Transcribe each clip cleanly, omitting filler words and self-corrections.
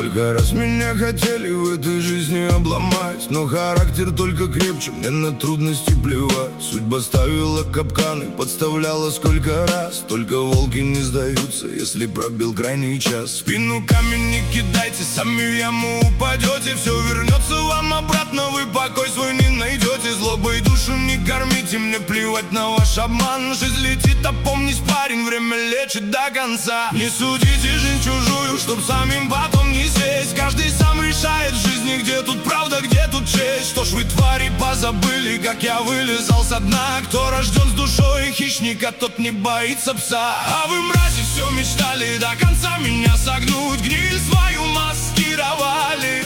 Сколько раз меня хотели в этой жизни обломать, но характер только крепче, мне на трудности плевать. Судьба ставила капканы, подставляла сколько раз, только волки не сдаются, если пробил крайний час. В спину камень не кидайте, сами в яму упадете, все вернется вам обратно, вы покой свой не найдете. Злобой душу не кормите, мне плевать на ваш обман. Жизнь летит, опомнись, парень, время лечит до конца. Не судите жизнь чужую, чтоб самим потом не сесть. Каждый сам решает в жизни, где тут правда, где тут честь. Что ж вы, твари, позабыли, как я вылезал со дна? Кто рожден с душой хищника, тот не боится пса. А вы, мрази, все мечтали до конца меня согнуть, гниль свою маскировали,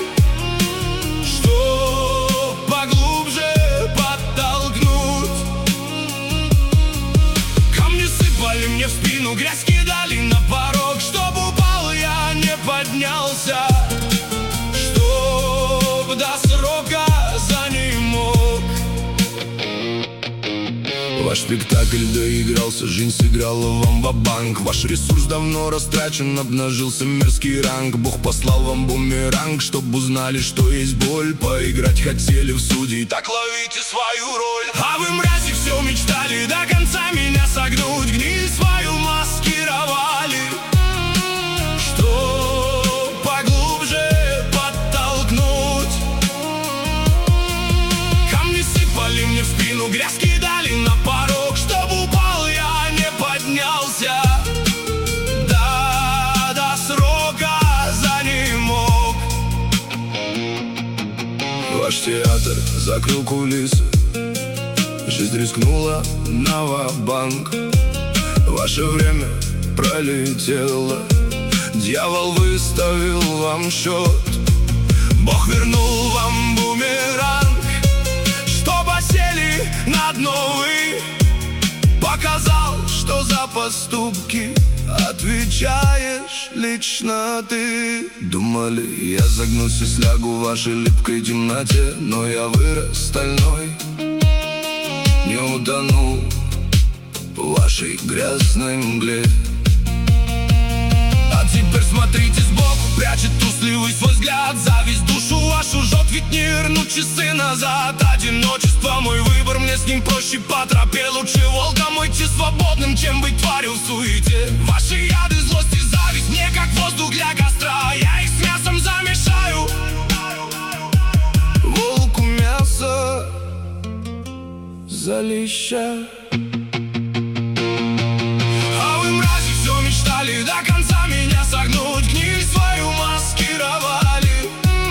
что поглубже подтолкнуть. Камни сыпали мне в спину, грязь кидали на порог, чтоб упал я не поднялся, чтоб до срока за ним мог. Ваш спектакль доигрался, жизнь сыграла вам ва-банк. Ваш ресурс давно растрачен, обнажился мерзкий ранг. Бог послал вам бумеранг, чтоб узнали, что есть боль. Поиграть хотели в судьи, так ловите свою роль. А вы, мрази, все мечтали до конца меня согнуть, гниль свою маскировали, что поглубже подтолкнуть. Камни сыпали мне в спину, грязь кидали на порог, чтоб упал я не поднялся, да до срока за ним мог. Ваш театр закрыл кулисы, жизнь рискнула на ва-банк. Ваше время пролетело, дьявол выставил вам счет. Бог вернул вам бумеранг, чтоб осели на дно вы. Показал, что за поступки отвечаешь лично ты. Думали, я загнусь и слягу в вашей липкой темноте, но я вырос стальной, не утонул в вашей грязной мгле. А теперь смотрите сбоку, прячет трусливый свой взгляд. Зависть душу вашу жжет, ведь не вернуть часы назад. Одиночество мой выбор, мне с ним проще по тропе. Лучше волком уйти свободным, чем быть тварью в суете. Ваши яды, злость и зависть мне как воздух для костра, я их с мясом замешаю. Волку мясо за леща. А вы, мрази, все мечтали до конца меня согнуть, гниль свою маскировали,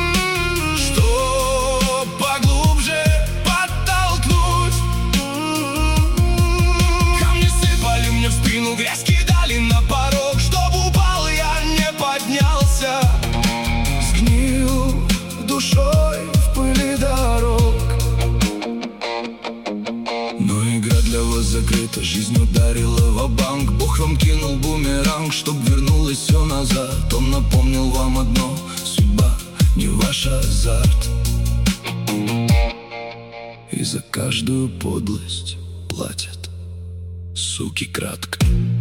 что поглубже подтолкнуть. Камни сыпали мне в спину, грязь кидали на порог, чтоб упал я не поднялся, сгнил душой в пыли дорог. Но игра для вас закрыта, жизнь ударила ва-банк. Бог вам кинул бумеранг, чтоб вернулось все назад. Он напомнил вам одно: судьба не ваш азарт, и за каждую подлость платят суки кратко.